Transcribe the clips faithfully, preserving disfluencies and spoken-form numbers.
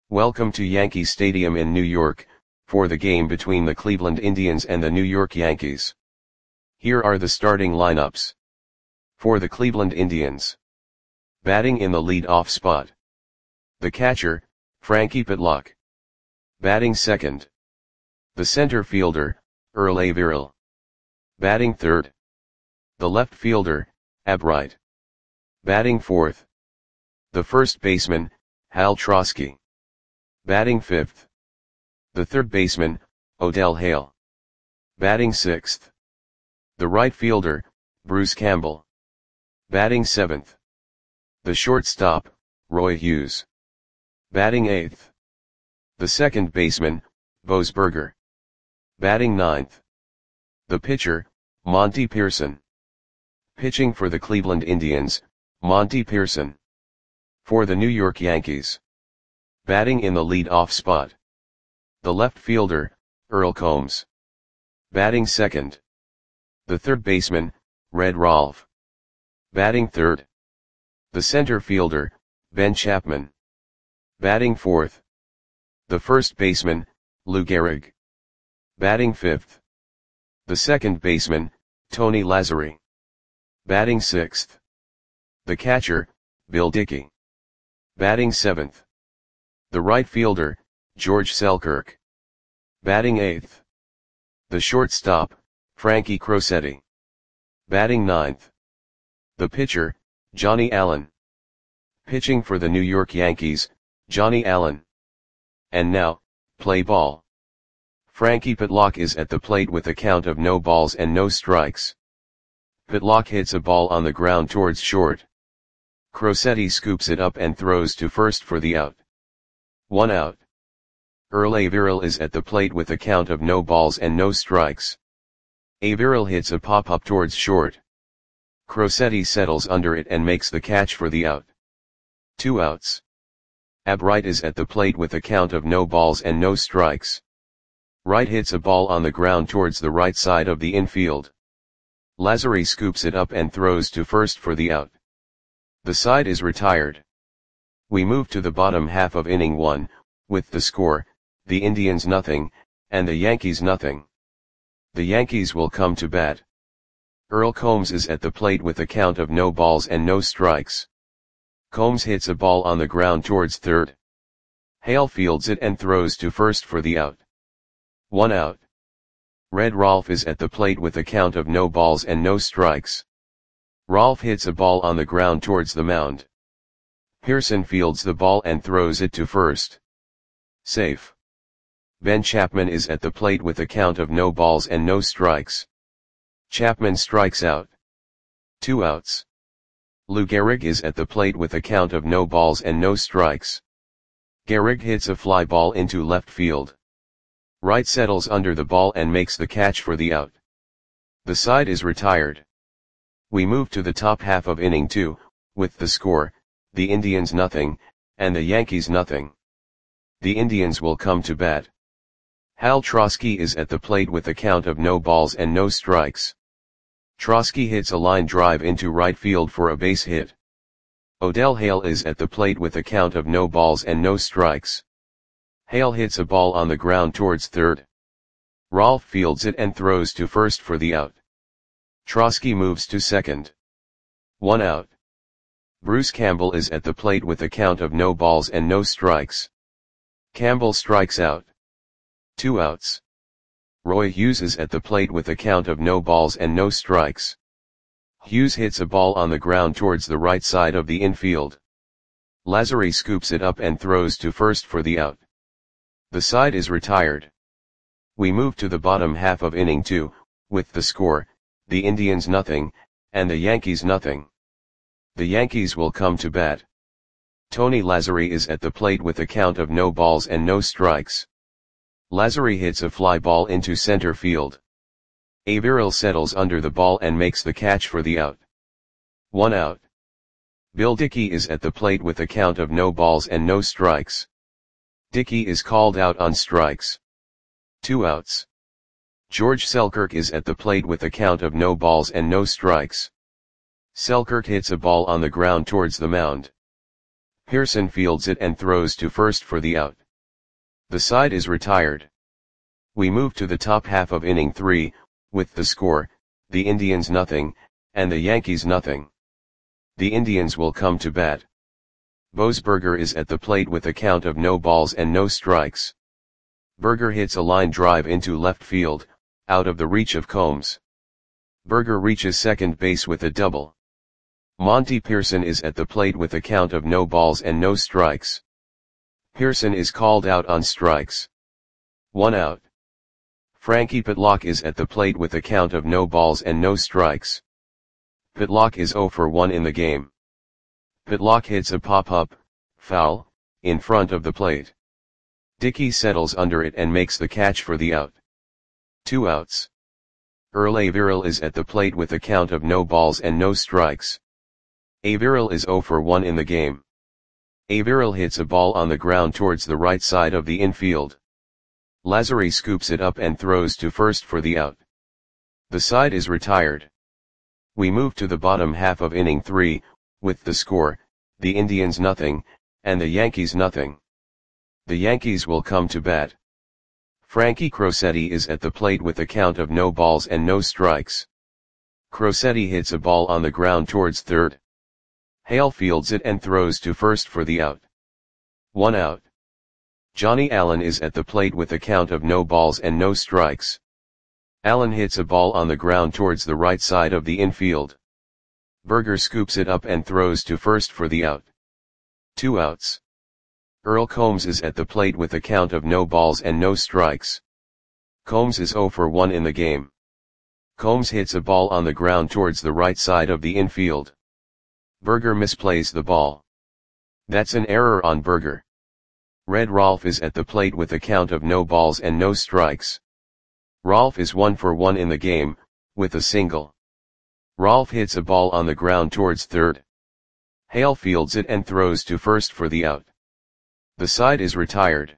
Welcome to Yankee Stadium in New York, for the game between the Cleveland Indians and the New York Yankees. Here are the starting lineups. For the Cleveland Indians. Batting in the lead-off spot. The catcher, Frankie Pitlock. Batting second. The center fielder, Earl Averill. Batting third. The left fielder, Ab Wright. Batting fourth. The first baseman, Hal Trosky. Batting fifth. The third baseman, Odell Hale. Batting sixth. The right fielder, Bruce Campbell. Batting seventh. The shortstop, Roy Hughes. Batting eighth. The second baseman, Bose Berger. Batting ninth. The pitcher, Monty Pearson. Pitching for the Cleveland Indians, Monty Pearson. For the New York Yankees. Batting in the lead-off spot. The left fielder, Earl Combs. Batting second. The third baseman, Red Rolfe. Batting third. The center fielder, Ben Chapman. Batting fourth. The first baseman, Lou Gehrig. Batting fifth. The second baseman, Tony Lazzeri. Batting sixth. The catcher, Bill Dickey. Batting seventh. The right fielder, George Selkirk. Batting eighth. The shortstop, Frankie Crosetti. Batting ninth. The pitcher, Johnny Allen. Pitching for the New York Yankees, Johnny Allen. And now, play ball. Frankie Pitlock is at the plate with a count of no balls and no strikes. Pitlock hits a ball on the ground towards short. Crosetti scoops it up and throws to first for the out. One out. Earl Averill is at the plate with a count of no balls and no strikes. Averill hits a pop-up towards short. Crosetti settles under it and makes the catch for the out. Two outs. Ab Wright is at the plate with a count of no balls and no strikes. Wright hits a ball on the ground towards the right side of the infield. Lazzeri scoops it up and throws to first for the out. The side is retired. We move to the bottom half of inning one, with the score, the Indians nothing, and the Yankees nothing. The Yankees will come to bat. Earl Combs is at the plate with a count of no balls and no strikes. Combs hits a ball on the ground towards third. Hale fields it and throws to first for the out. One out. Red Rolfe is at the plate with a count of no balls and no strikes. Rolfe hits a ball on the ground towards the mound. Pearson fields the ball and throws it to first. Safe. Ben Chapman is at the plate with a count of no balls and no strikes. Chapman strikes out. Two outs. Lou Gehrig is at the plate with a count of no balls and no strikes. Gehrig hits a fly ball into left field. Wright settles under the ball and makes the catch for the out. The side is retired. We move to the top half of inning two, with the score, the Indians nothing, and the Yankees nothing. The Indians will come to bat. Hal Trosky is at the plate with a count of no balls and no strikes. Trosky hits a line drive into right field for a base hit. Odell Hale is at the plate with a count of no balls and no strikes. Hale hits a ball on the ground towards third. Rolfe fields it and throws to first for the out. Trosky moves to second. One out. Bruce Campbell is at the plate with a count of no balls and no strikes. Campbell strikes out. Two outs. Roy Hughes is at the plate with a count of no balls and no strikes. Hughes hits a ball on the ground towards the right side of the infield. Lazzeri scoops it up and throws to first for the out. The side is retired. We move to the bottom half of inning two, with the score, the Indians nothing, and the Yankees nothing. The Yankees will come to bat. Tony Lazzeri is at the plate with a count of no balls and no strikes. Lazzeri hits a fly ball into center field. Averill settles under the ball and makes the catch for the out. One out. Bill Dickey is at the plate with a count of no balls and no strikes. Dickey is called out on strikes. Two outs. George Selkirk is at the plate with a count of no balls and no strikes. Selkirk hits a ball on the ground towards the mound. Pearson fields it and throws to first for the out. The side is retired. We move to the top half of inning three, with the score, the Indians nothing, and the Yankees nothing. The Indians will come to bat. Boasberger is at the plate with a count of no balls and no strikes. Berger hits a line drive into left field, out of the reach of Combs. Berger reaches second base with a double. Monty Pearson is at the plate with a count of no balls and no strikes. Pearson is called out on strikes. One out. Frankie Pitlock is at the plate with a count of no balls and no strikes. Pitlock is zero for one in the game. Pitlock hits a pop-up, foul, in front of the plate. Dickey settles under it and makes the catch for the out. Two outs. Earl Averill is at the plate with a count of no balls and no strikes. Averill is zero for one in the game. Averill hits a ball on the ground towards the right side of the infield. Lazary scoops it up and throws to first for the out. The side is retired. We move to the bottom half of inning three, with the score, the Indians nothing, and the Yankees nothing. The Yankees will come to bat. Frankie Crosetti is at the plate with a count of no balls and no strikes. Crosetti hits a ball on the ground towards third. Hale fields it and throws to first for the out. One out. Johnny Allen is at the plate with a count of no balls and no strikes. Allen hits a ball on the ground towards the right side of the infield. Berger scoops it up and throws to first for the out. Two outs. Earl Combs is at the plate with a count of no balls and no strikes. Combs is zero for one in the game. Combs hits a ball on the ground towards the right side of the infield. Berger misplays the ball. That's an error on Berger. Red Rolfe is at the plate with a count of no balls and no strikes. Rolfe is one for one in the game, with a single. Rolfe hits a ball on the ground towards third. Hale fields it and throws to first for the out. The side is retired.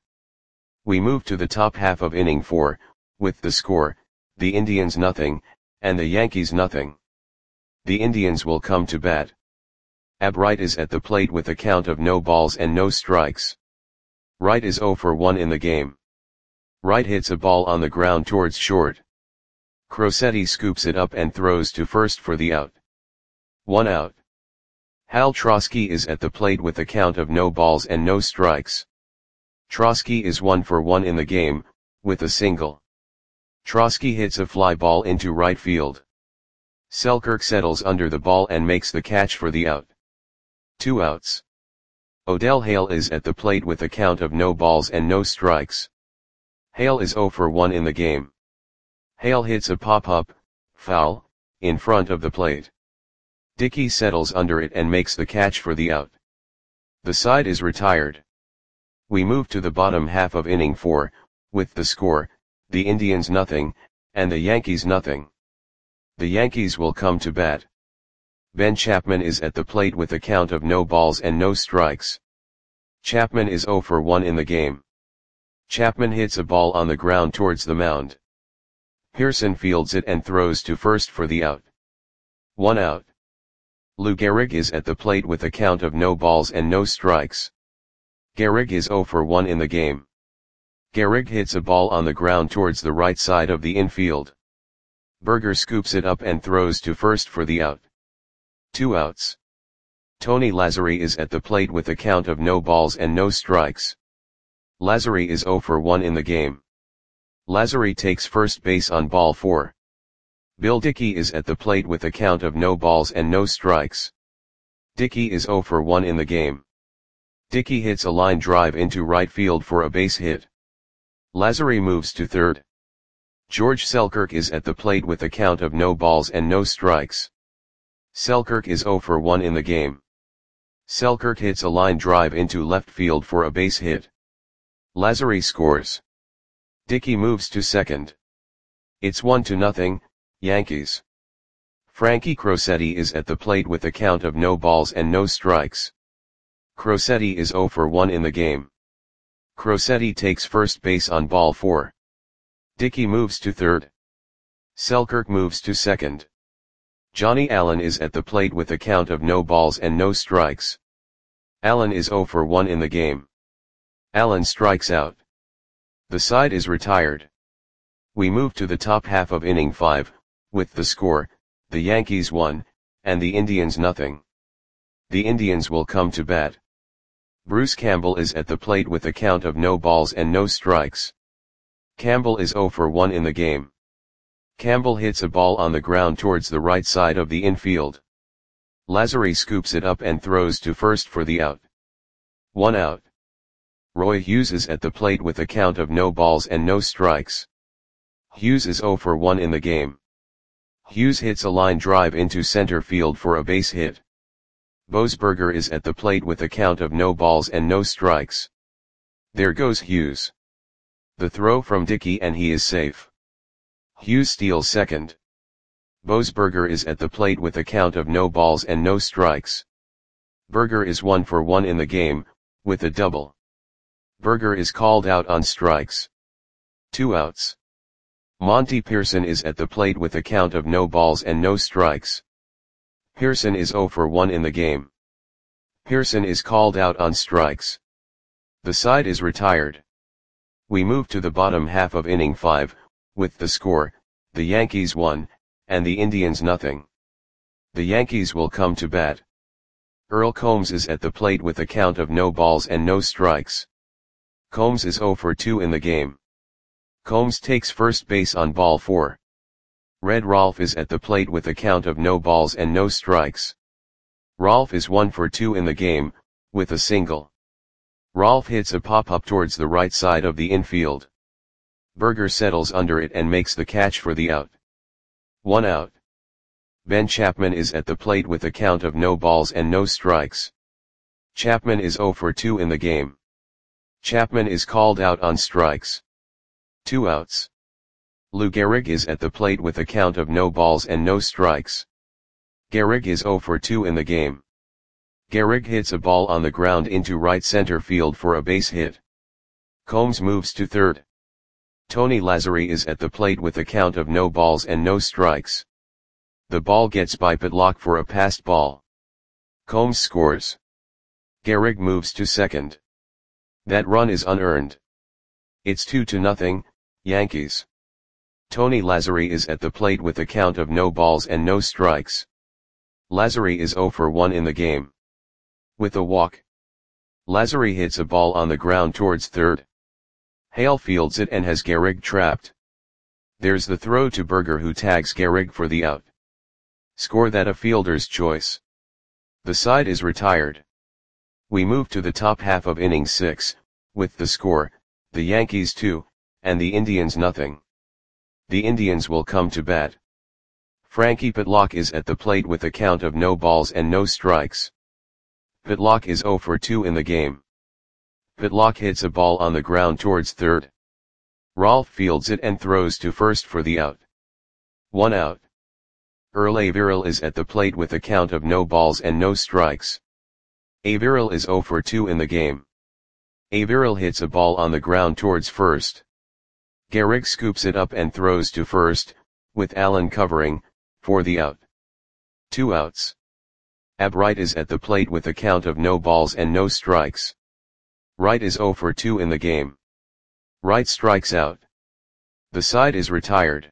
We move to the top half of inning four, with the score, the Indians nothing, and the Yankees nothing. The Indians will come to bat. Ab Wright is at the plate with a count of no balls and no strikes. Wright is zero for one in the game. Wright hits a ball on the ground towards short. Crosetti scoops it up and throws to first for the out. One out. Hal Trosky is at the plate with a count of no balls and no strikes. Trosky is one for one in the game, with a single. Trosky hits a fly ball into right field. Selkirk settles under the ball and makes the catch for the out. Two outs. Odell Hale is at the plate with a count of no balls and no strikes. Hale is zero for one in the game. Hale hits a pop-up, foul, in front of the plate. Dickey settles under it and makes the catch for the out. The side is retired. We move to the bottom half of inning four, with the score, the Indians nothing, and the Yankees nothing. The Yankees will come to bat. Ben Chapman is at the plate with a count of no balls and no strikes. Chapman is zero for one in the game. Chapman hits a ball on the ground towards the mound. Pearson fields it and throws to first for the out. One out. Lou Gehrig is at the plate with a count of no balls and no strikes. Gehrig is zero for one in the game. Gehrig hits a ball on the ground towards the right side of the infield. Berger scoops it up and throws to first for the out. Two outs. Tony Lazary is at the plate with a count of no balls and no strikes. Lazary is zero for one in the game. Lazary takes first base on ball four. Bill Dickey is at the plate with a count of no balls and no strikes. Dickey is zero for one in the game. Dickey hits a line drive into right field for a base hit. Lazary moves to third. George Selkirk is at the plate with a count of no balls and no strikes. Selkirk is zero for one in the game. Selkirk hits a line drive into left field for a base hit. Lazary scores. Dickey moves to second. It's one to nothing, Yankees. Frankie Crosetti is at the plate with a count of no balls and no strikes. Crosetti is zero for one in the game. Crosetti takes first base on ball four. Dickey moves to third. Selkirk moves to second. Johnny Allen is at the plate with a count of no balls and no strikes. Allen is zero for one in the game. Allen strikes out. The side is retired. We move to the top half of inning five, with the score, the Yankees one, and the Indians nothing. The Indians will come to bat. Bruce Campbell is at the plate with a count of no balls and no strikes. Campbell is zero for one in the game. Campbell hits a ball on the ground towards the right side of the infield. Lazary scoops it up and throws to first for the out. One out. Roy Hughes is at the plate with a count of no balls and no strikes. Hughes is zero for one in the game. Hughes hits a line drive into center field for a base hit. Boesberger is at the plate with a count of no balls and no strikes. There goes Hughes. The throw from Dickey and he is safe. Hughes steals second. Boesberger is at the plate with a count of no balls and no strikes. Berger is one for one in the game, with a double. Berger is called out on strikes. Two outs. Monty Pearson is at the plate with a count of no balls and no strikes. Pearson is zero for one in the game. Pearson is called out on strikes. The side is retired. We move to the bottom half of inning five, with the score, the Yankees one, and the Indians nothing. The Yankees will come to bat. Earl Combs is at the plate with a count of no balls and no strikes. Combs is zero for two in the game. Combs takes first base on ball four. Red Rolfe is at the plate with a count of no balls and no strikes. Rolfe is one for two in the game, with a single. Rolfe hits a pop-up towards the right side of the infield. Berger settles under it and makes the catch for the out. One out. Ben Chapman is at the plate with a count of no balls and no strikes. Chapman is zero for two in the game. Chapman is called out on strikes. Two outs. Lou Gehrig is at the plate with a count of no balls and no strikes. Gehrig is zero for two in the game. Gehrig hits a ball on the ground into right center field for a base hit. Combs moves to third. Tony Lazary is at the plate with a count of no balls and no strikes. The ball gets by Pitlock for a passed ball. Combs scores. Gehrig moves to second. That run is unearned. It's two to nothing, Yankees. Tony Lazary is at the plate with a count of no balls and no strikes. Lazary is zero for one in the game. With a walk. Lazary hits a ball on the ground towards third. Hale fields it and has Gehrig trapped. There's the throw to Berger who tags Gehrig for the out. Score that a fielder's choice. The side is retired. We move to the top half of inning six, with the score, the Yankees two, and the Indians nothing. The Indians will come to bat. Frankie Pitlock is at the plate with a count of no balls and no strikes. Pitlock is zero for two in the game. Pitlock hits a ball on the ground towards third. Rolfe fields it and throws to first for the out. One out. Earl Averill is at the plate with a count of no balls and no strikes. Averill is zero for two in the game. Averill hits a ball on the ground towards first. Gehrig scoops it up and throws to first, with Allen covering, for the out. Two outs. Ab Wright is at the plate with a count of no balls and no strikes. Wright is zero for two in the game. Wright strikes out. The side is retired.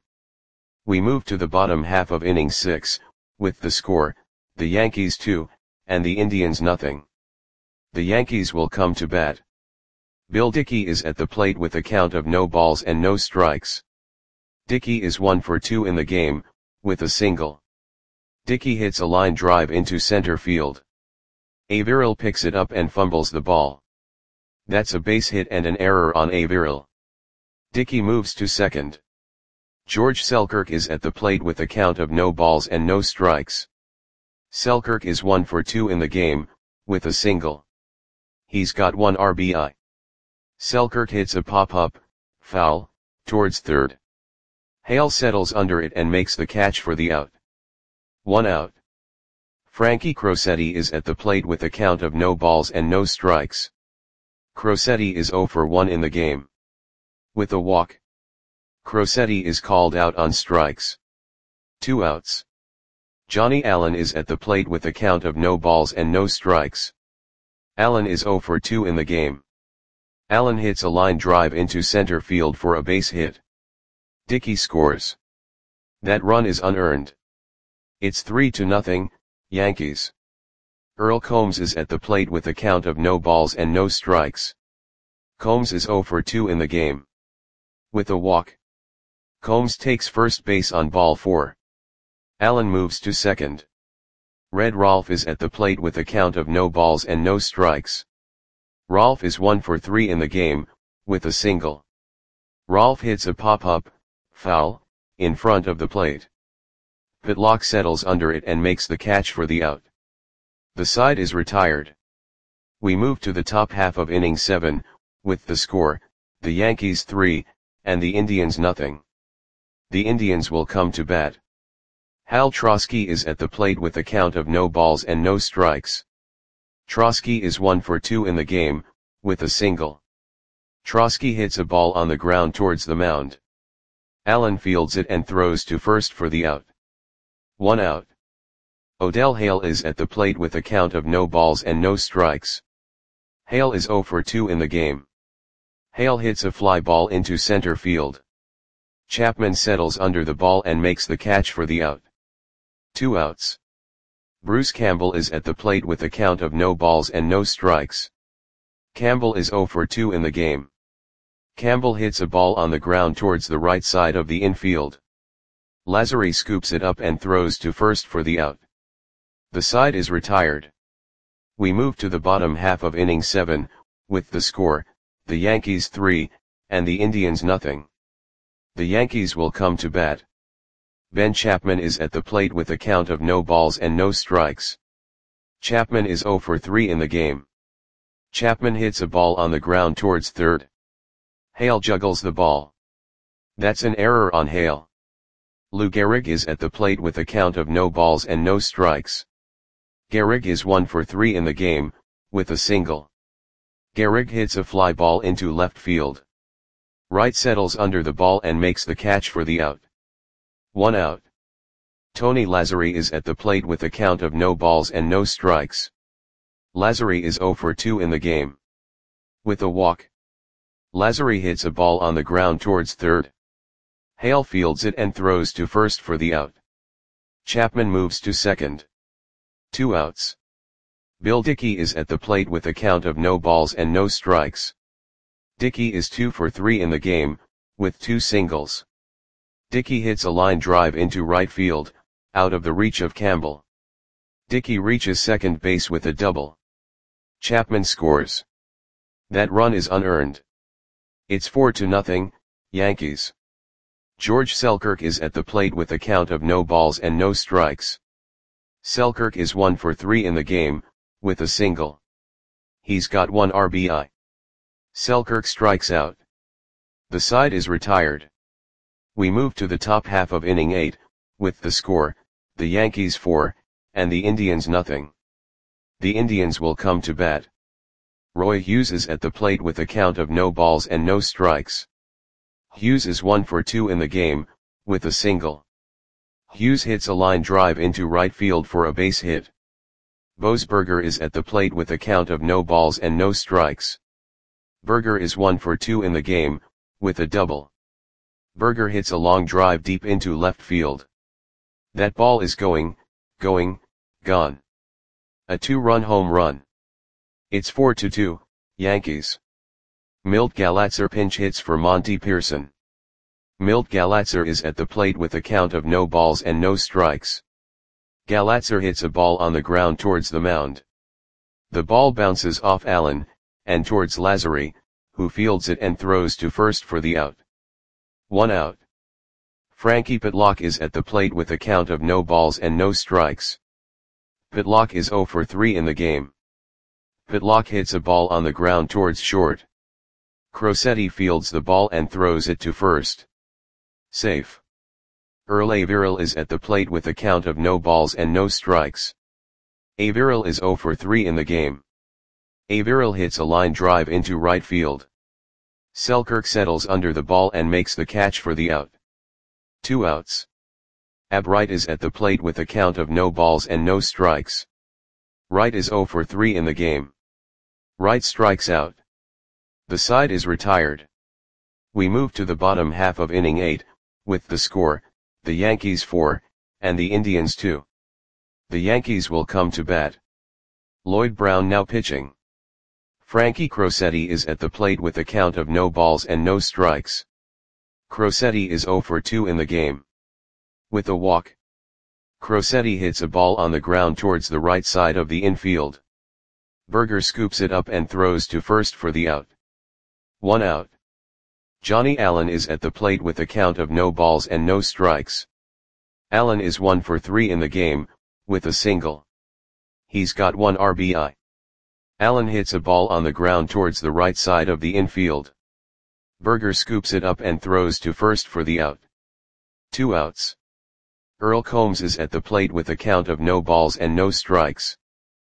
We move to the bottom half of inning six, with the score, the Yankees two, and the Indians nothing. The Yankees will come to bat. Bill Dickey is at the plate with a count of no balls and no strikes. Dickey is one for two in the game, with a single. Dickey hits a line drive into center field. Averill picks it up and fumbles the ball. That's a base hit and an error on Averill. Dickey moves to second. George Selkirk is at the plate with a count of no balls and no strikes. Selkirk is one for two in the game, with a single. He's got one R B I. Selkirk hits a pop-up, foul, towards third. Hale settles under it and makes the catch for the out. One out. Frankie Crosetti is at the plate with a count of no balls and no strikes. Crosetti is zero for one in the game. With a walk. Crosetti is called out on strikes. Two outs. Johnny Allen is at the plate with a count of no balls and no strikes. Allen is zero for two in the game. Allen hits a line drive into center field for a base hit. Dickey scores. That run is unearned. It's three to nothing, Yankees. Earl Combs is at the plate with a count of no balls and no strikes. Combs is zero for two in the game. With a walk. Combs takes first base on ball four. Allen moves to second. Red Rolfe is at the plate with a count of no balls and no strikes. Rolfe is one for three in the game, with a single. Rolfe hits a pop-up, foul, in front of the plate. Pitlock settles under it and makes the catch for the out. The side is retired. We move to the top half of inning seven, with the score, the Yankees three, and the Indians nothing. The Indians will come to bat. Hal Trosky is at the plate with a count of no balls and no strikes. Trosky is one for two in the game, with a single. Trosky hits a ball on the ground towards the mound. Allen fields it and throws to first for the out. One out. Odell Hale is at the plate with a count of no balls and no strikes. Hale is zero for two in the game. Hale hits a fly ball into center field. Chapman settles under the ball and makes the catch for the out. Two outs. Bruce Campbell is at the plate with a count of no balls and no strikes. Campbell is zero for two in the game. Campbell hits a ball on the ground towards the right side of the infield. Lazary scoops it up and throws to first for the out. The side is retired. We move to the bottom half of inning seven, with the score, the Yankees three, and the Indians nothing. The Yankees will come to bat. Ben Chapman is at the plate with a count of no balls and no strikes. Chapman is zero for three in the game. Chapman hits a ball on the ground towards third. Hale juggles the ball. That's an error on Hale. Lou Gehrig is at the plate with a count of no balls and no strikes. Gehrig is one for three in the game, with a single. Gehrig hits a fly ball into left field. Wright settles under the ball and makes the catch for the out. One out. Tony Lazary is at the plate with a count of no balls and no strikes. Lazary is zero for two in the game. With a walk. Lazary hits a ball on the ground towards third. Hale fields it and throws to first for the out. Chapman moves to second. Two outs. Bill Dickey is at the plate with a count of no balls and no strikes. Dickey is two for three in the game, with two singles. Dickey hits a line drive into right field, out of the reach of Campbell. Dickey reaches second base with a double. Chapman scores. That run is unearned. It's four to nothing, Yankees. George Selkirk is at the plate with a count of no balls and no strikes. Selkirk is one for three in the game, with a single. He's got one R B I. Selkirk strikes out. The side is retired. We move to the top half of inning eight, with the score, the Yankees four, and the Indians nothing. The Indians will come to bat. Roy Hughes is at the plate with a count of no balls and no strikes. Hughes is one for two in the game, with a single. Hughes hits a line drive into right field for a base hit. Boesberger is at the plate with a count of no balls and no strikes. Berger is one for two in the game, with a double. Berger hits a long drive deep into left field. That ball is going, going, gone. A two-run home run. It's four to two, Yankees. Milt Galatzer pinch hits for Monty Pearson. Milt Galatzer is at the plate with a count of no balls and no strikes. Galatzer hits a ball on the ground towards the mound. The ball bounces off Allen, and towards Lazary, who fields it and throws to first for the out. One out. Frankie Pitlock is at the plate with a count of no balls and no strikes. Pitlock is zero for three in the game. Pitlock hits a ball on the ground towards short. Crosetti fields the ball and throws it to first. Safe. Earl Averill is at the plate with a count of no balls and no strikes. Averill is zero for three in the game. Averill hits a line drive into right field. Selkirk settles under the ball and makes the catch for the out. Two outs. Ab Wright is at the plate with a count of no balls and no strikes. Wright is zero for three in the game. Wright strikes out. The side is retired. We move to the bottom half of inning eight, with the score, the Yankees four, and the Indians two. The Yankees will come to bat. Lloyd Brown now pitching. Frankie Crosetti is at the plate with a count of no balls and no strikes. Crosetti is oh for two in the game. With a walk, Crosetti hits a ball on the ground towards the right side of the infield. Berger scoops it up and throws to first for the out. One out. Johnny Allen is at the plate with a count of no balls and no strikes. Allen is one for three in the game, with a single. He's got one R B I. Allen hits a ball on the ground towards the right side of the infield. Berger scoops it up and throws to first for the out. Two outs. Earl Combs is at the plate with a count of no balls and no strikes.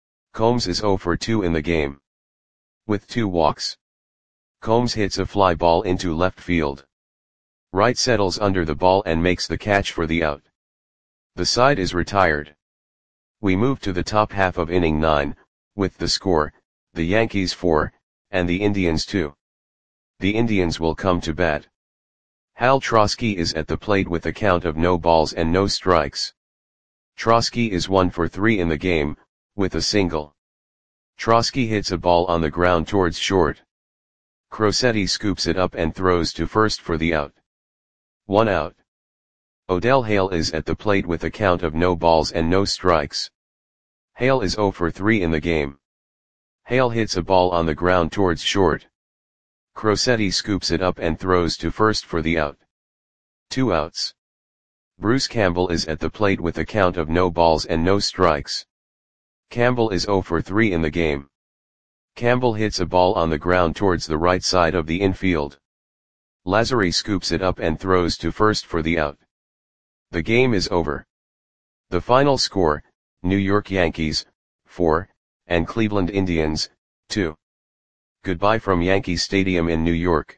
Combs is oh for two in the game. With two walks, Combs hits a fly ball into left field. Wright settles under the ball and makes the catch for the out. The side is retired. We move to the top half of inning nine, with the score, the Yankees four, and the Indians two. The Indians will come to bat. Hal Trosky is at the plate with a count of no balls and no strikes. Trosky is one for three in the game, with a single. Trosky hits a ball on the ground towards short. Crosetti scoops it up and throws to first for the out. One out. Odell Hale is at the plate with a count of no balls and no strikes. Hale is oh for three in the game. Hale hits a ball on the ground towards short. Crosetti scoops it up and throws to first for the out. Two outs. Bruce Campbell is at the plate with a count of no balls and no strikes. Campbell is oh for three in the game. Campbell hits a ball on the ground towards the right side of the infield. Lazary scoops it up and throws to first for the out. The game is over. The final score, New York Yankees, four, and Cleveland Indians, two. Goodbye from Yankee Stadium in New York.